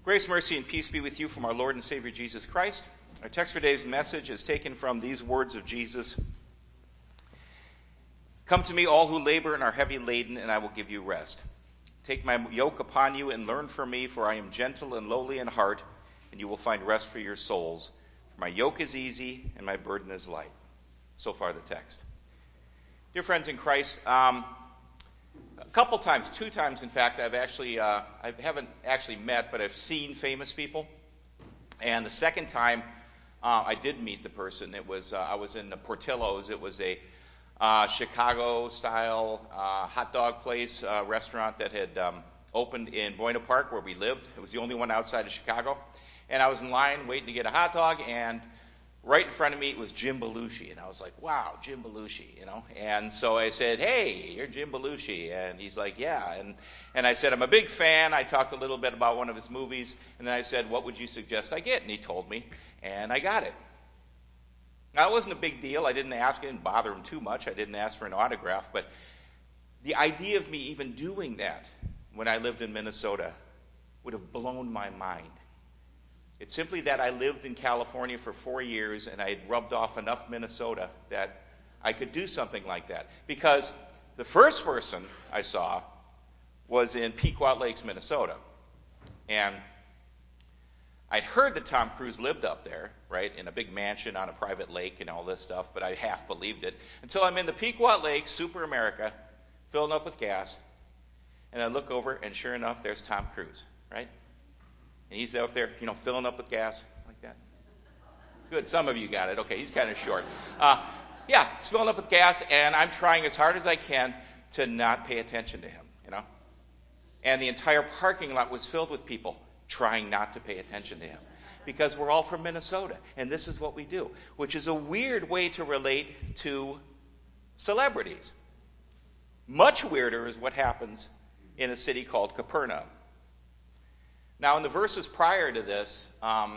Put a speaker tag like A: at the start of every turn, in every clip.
A: Grace, mercy, and peace be with you from our Lord and Savior Jesus Christ. Our text for today's message is taken from these words of Jesus. Come to me, all who labor and are heavy laden, and I will give you rest. Take my yoke upon you and learn from me, for I am gentle and lowly in heart, and you will find rest for your souls. For my yoke is easy and my burden is light. So far the text. Dear friends in Christ, a couple times, 2 times in fact, I haven't actually met, but I've seen famous people. And the second time I did meet the person, I was in Portillo's. It was a Chicago-style hot dog place, restaurant that had opened in Buena Park where we lived. It was the only one outside of Chicago. And I was in line waiting to get a hot dog, and right in front of me was Jim Belushi, and I was like, wow, Jim Belushi, And so I said, hey, you're Jim Belushi, and he's like, yeah. And I said, I'm a big fan. I talked a little bit about one of his movies, and then I said, what would you suggest I get? And he told me, and I got it. Now, it wasn't a big deal. I didn't bother him too much. I didn't ask for an autograph, but the idea of me even doing that when I lived in Minnesota would have blown my mind. It's simply that I lived in California for 4 years, and I had rubbed off enough Minnesota that I could do something like that. Because the first person I saw was in Pequot Lakes, Minnesota. And I'd heard that Tom Cruise lived up there, right, in a big mansion on a private lake and all this stuff, but I half believed it. Until I'm in the Pequot Lakes, Super America, filling up with gas, and I look over, and sure enough, there's Tom Cruise, right? And he's out there, filling up with gas like that. Good, some of you got it. Okay, he's kind of short. He's filling up with gas, and I'm trying as hard as I can to not pay attention to him, And the entire parking lot was filled with people trying not to pay attention to him. Because we're all from Minnesota, and this is what we do, which is a weird way to relate to celebrities. Much weirder is what happens in a city called Capernaum. Now, in the verses prior to this,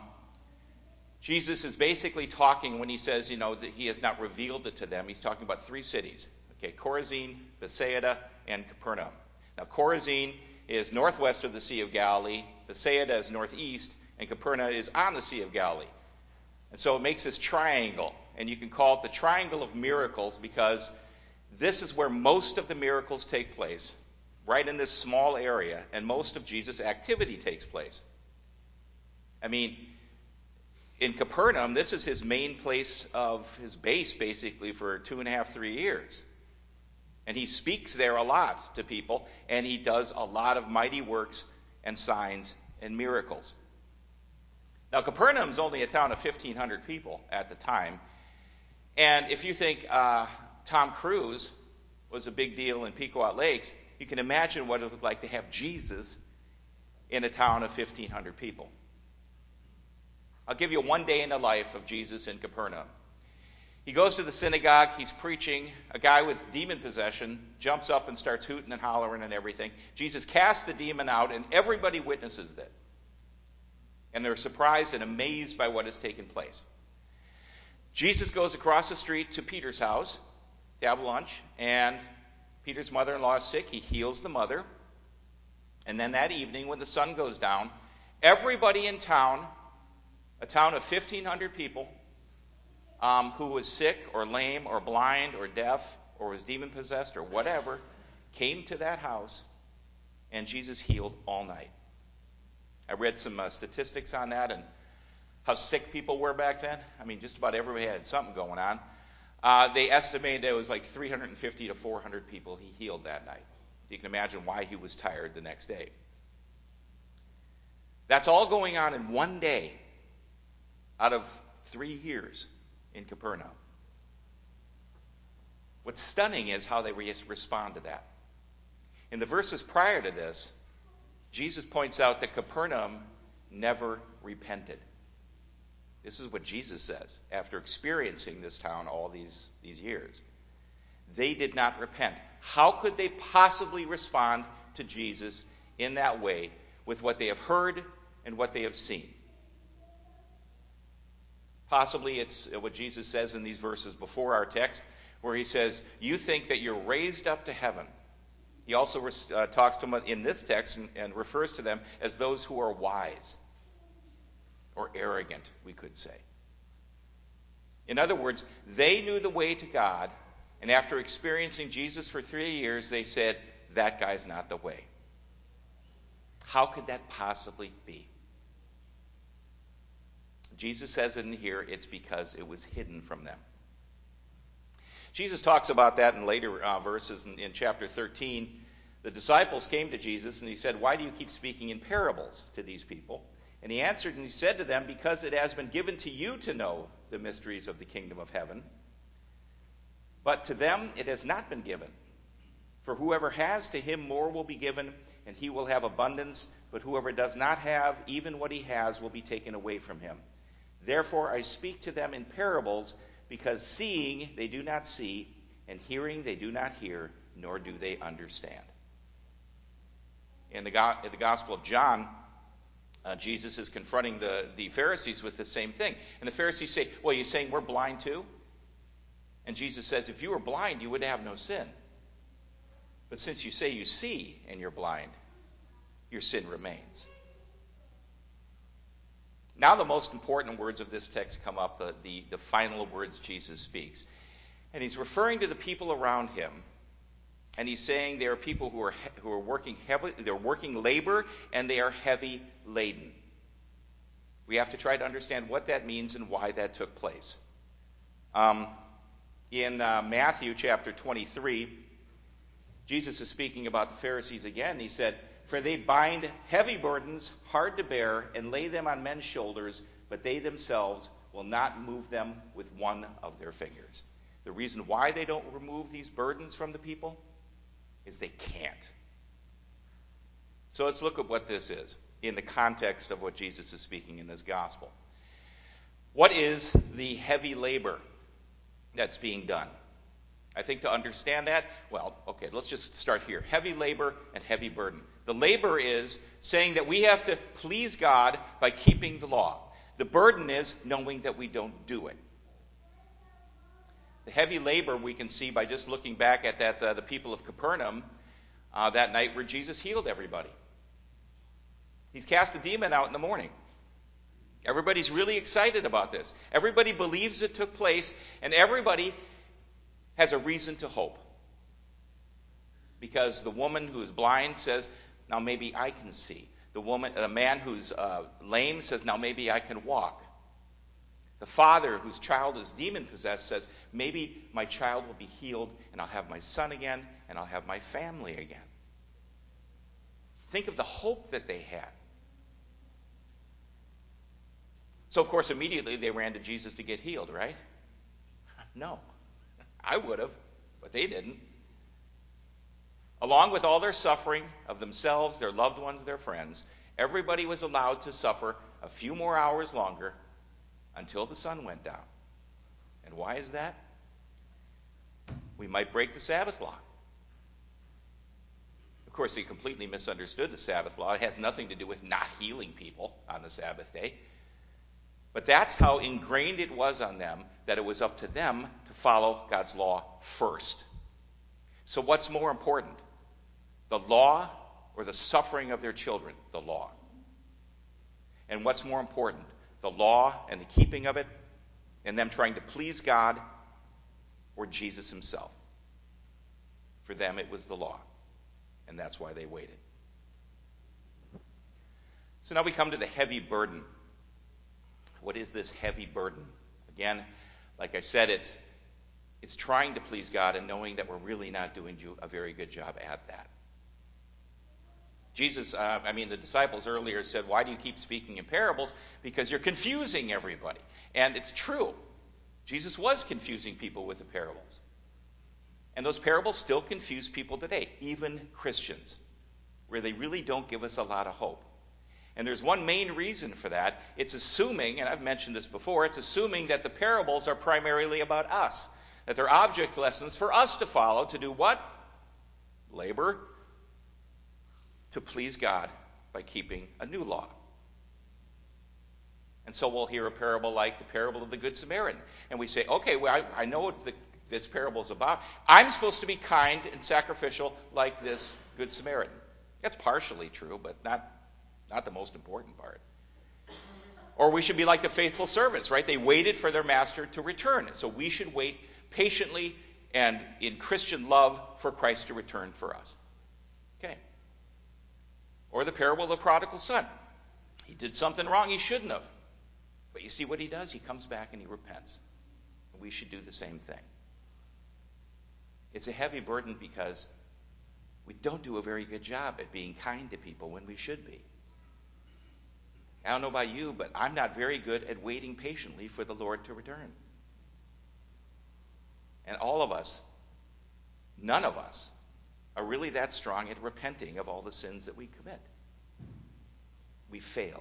A: Jesus is basically talking when he says, that he has not revealed it to them. He's talking about 3 cities, Chorazin, Bethsaida, and Capernaum. Now, Chorazin is northwest of the Sea of Galilee, Bethsaida is northeast, and Capernaum is on the Sea of Galilee. And so it makes this triangle, and you can call it the triangle of miracles because this is where most of the miracles take place. Right in this small area, and most of Jesus' activity takes place. In Capernaum, this is his main place of his base, basically, for 2.5, 3 years. And he speaks there a lot to people, and he does a lot of mighty works and signs and miracles. Now, Capernaum's only a town of 1,500 people at the time. And if you think Tom Cruise was a big deal in Pequot Lakes, you can imagine what it would like to have Jesus in a town of 1,500 people. I'll give you one day in the life of Jesus in Capernaum. He goes to the synagogue, he's preaching. A guy with demon possession jumps up and starts hooting and hollering and everything. Jesus casts the demon out, and everybody witnesses that. And they're surprised and amazed by what has taken place. Jesus goes across the street to Peter's house to have lunch, and Peter's mother-in-law is sick. He heals the mother. And then that evening, when the sun goes down, everybody in town, a town of 1,500 people, who was sick or lame or blind or deaf or was demon-possessed or whatever, came to that house, and Jesus healed all night. I read some statistics on that and how sick people were back then. Just about everybody had something going on. They estimated it was like 350 to 400 people he healed that night. You can imagine why he was tired the next day. That's all going on in one day out of 3 years in Capernaum. What's stunning is how they respond to that. In the verses prior to this, Jesus points out that Capernaum never repented. This is what Jesus says after experiencing this town all these years. They did not repent. How could they possibly respond to Jesus in that way with what they have heard and what they have seen? Possibly it's what Jesus says in these verses before our text, where he says, you think that you're raised up to heaven He also talks to them in this text and refers to them as those who are wise or arrogant, we could say. In other words, they knew the way to God, and after experiencing Jesus for 3 years, they said, that guy's not the way. How could that possibly be? Jesus says in here, it's because it was hidden from them. Jesus talks about that in later verses in chapter 13. The disciples came to Jesus and he said, why do you keep speaking in parables to these people? And he answered and he said to them, because it has been given to you to know the mysteries of the kingdom of heaven, but to them it has not been given. For whoever has, to him more will be given, and he will have abundance, but whoever does not have, even what he has will be taken away from him. Therefore I speak to them in parables, because seeing they do not see, and hearing they do not hear, nor do they understand. In the Gospel of John, Jesus is confronting the Pharisees with the same thing. And the Pharisees say, well, you're saying we're blind too? And Jesus says, if you were blind, you would have no sin. But since you say you see and you're blind, your sin remains. Now the most important words of this text come up, the final words Jesus speaks. And he's referring to the people around him, and he's saying there are people who are working heavily, they're working labor, and they are heavy laden. We have to try to understand what that means and why that took place. In Matthew chapter 23, Jesus is speaking about the Pharisees again. He said, for they bind heavy burdens, hard to bear, and lay them on men's shoulders, but they themselves will not move them with one of their fingers. The reason why they don't remove these burdens from the people is they can't. So let's look at what this is in the context of what Jesus is speaking in this gospel. What is the heavy labor that's being done? I think to understand that, well, okay, let's just start here. Heavy labor and heavy burden. The labor is saying that we have to please God by keeping the law. The burden is knowing that we don't do it. The heavy labor we can see by just looking back at that the people of Capernaum that night where Jesus healed everybody. He's cast a demon out in the morning. Everybody's really excited about this. Everybody believes it took place, and everybody has a reason to hope. Because the woman who's blind says, now maybe I can see. The man who's lame says, now maybe I can walk. The father whose child is demon-possessed says, maybe my child will be healed, and I'll have my son again, and I'll have my family again. Think of the hope that they had. So, of course, immediately they ran to Jesus to get healed, right? No. I would have, but they didn't. Along with all their suffering of themselves, their loved ones, their friends, everybody was allowed to suffer a few more hours longer until the sun went down. And why is that? We might break the Sabbath law. Of course, they completely misunderstood the Sabbath law. It has nothing to do with not healing people on the Sabbath day. But that's how ingrained it was on them that it was up to them to follow God's law first. So what's more important? The law or the suffering of their children? The law. And what's more important? The law and the keeping of it, and them trying to please God, or Jesus himself? For them it was the law, and that's why they waited. So now we come to the heavy burden. What is this heavy burden? Again, like I said, it's trying to please God and knowing that we're really not doing a very good job at that. The disciples earlier said, why do you keep speaking in parables? Because you're confusing everybody. And it's true. Jesus was confusing people with the parables. And those parables still confuse people today, even Christians, where they really don't give us a lot of hope. And there's one main reason for that. It's assuming, and I've mentioned this before, it's assuming that the parables are primarily about us. That they're object lessons for us to follow to do what? Labor to please God by keeping a new law. And so we'll hear a parable like the parable of the Good Samaritan. And we say, okay, well, I know this parable is about. I'm supposed to be kind and sacrificial like this Good Samaritan. That's partially true, but not the most important part. Or we should be like the faithful servants, right? They waited for their master to return. So we should wait patiently and in Christian love for Christ to return for us. Okay. Or the parable of the prodigal son. He did something wrong he shouldn't have. But you see what he does? He comes back and he repents. And we should do the same thing. It's a heavy burden because we don't do a very good job at being kind to people when we should be. I don't know about you, but I'm not very good at waiting patiently for the Lord to return. And all of us, none of us, are really that strong at repenting of all the sins that we commit. We fail.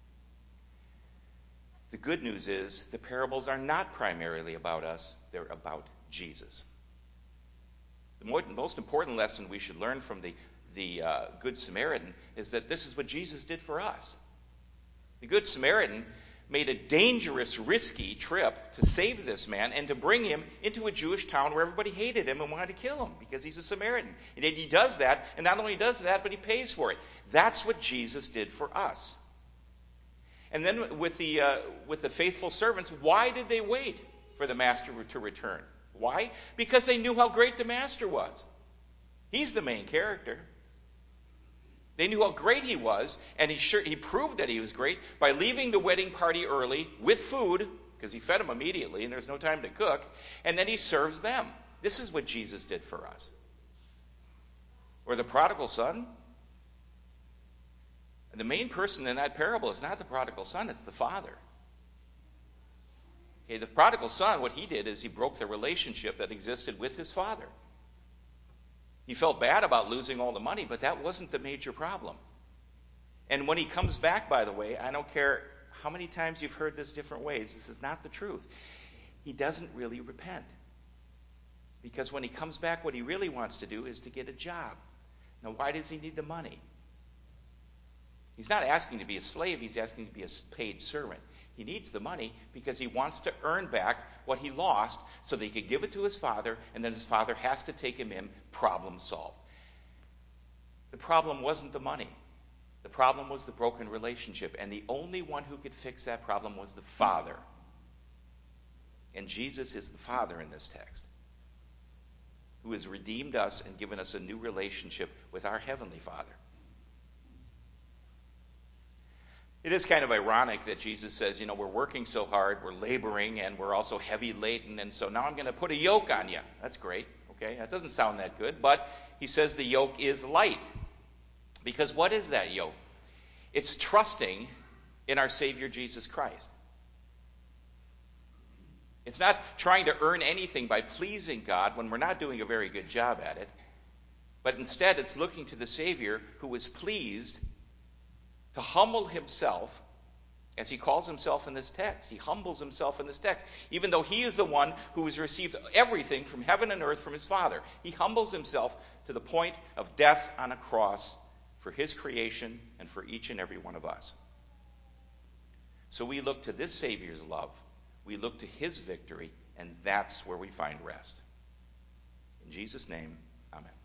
A: The good news is the parables are not primarily about us, they're about Jesus. The most important lesson we should learn from the Good Samaritan is that this is what Jesus did for us. The Good Samaritan made a dangerous, risky trip to save this man and to bring him into a Jewish town where everybody hated him and wanted to kill him because he's a Samaritan. And he does that, and not only does that, but he pays for it. That's what Jesus did for us. And then with the faithful servants, why did they wait for the master to return? Why? Because they knew how great the master was. He's the main character. They knew how great he was, and he proved that he was great by leaving the wedding party early with food, because he fed them immediately and there's no time to cook, and then he serves them. This is what Jesus did for us. Or the prodigal son. The main person in that parable is not the prodigal son, it's the father. Okay, the prodigal son, what he did is he broke the relationship that existed with his father. He felt bad about losing all the money, but that wasn't the major problem. And when he comes back, by the way, I don't care how many times you've heard this different ways, this is not the truth. He doesn't really repent. Because when he comes back, what he really wants to do is to get a job. Now, why does he need the money? He's not asking to be a slave, he's asking to be a paid servant. He needs the money because he wants to earn back what he lost so that he could give it to his father, and then his father has to take him in, problem solved. The problem wasn't the money. The problem was the broken relationship, and the only one who could fix that problem was the Father. And Jesus is the Father in this text, who has redeemed us and given us a new relationship with our Heavenly Father. It is kind of ironic that Jesus says, we're working so hard, we're laboring, and we're also heavy laden, and so now I'm going to put a yoke on you. That's great, okay? That doesn't sound that good, but he says the yoke is light. Because what is that yoke? It's trusting in our Savior Jesus Christ. It's not trying to earn anything by pleasing God when we're not doing a very good job at it, but instead it's looking to the Savior who was pleased to humble himself, as he calls himself in this text. He humbles himself in this text. Even though he is the one who has received everything from heaven and earth from his Father, he humbles himself to the point of death on a cross for his creation and for each and every one of us. So we look to this Savior's love. We look to his victory, and that's where we find rest. In Jesus' name, amen.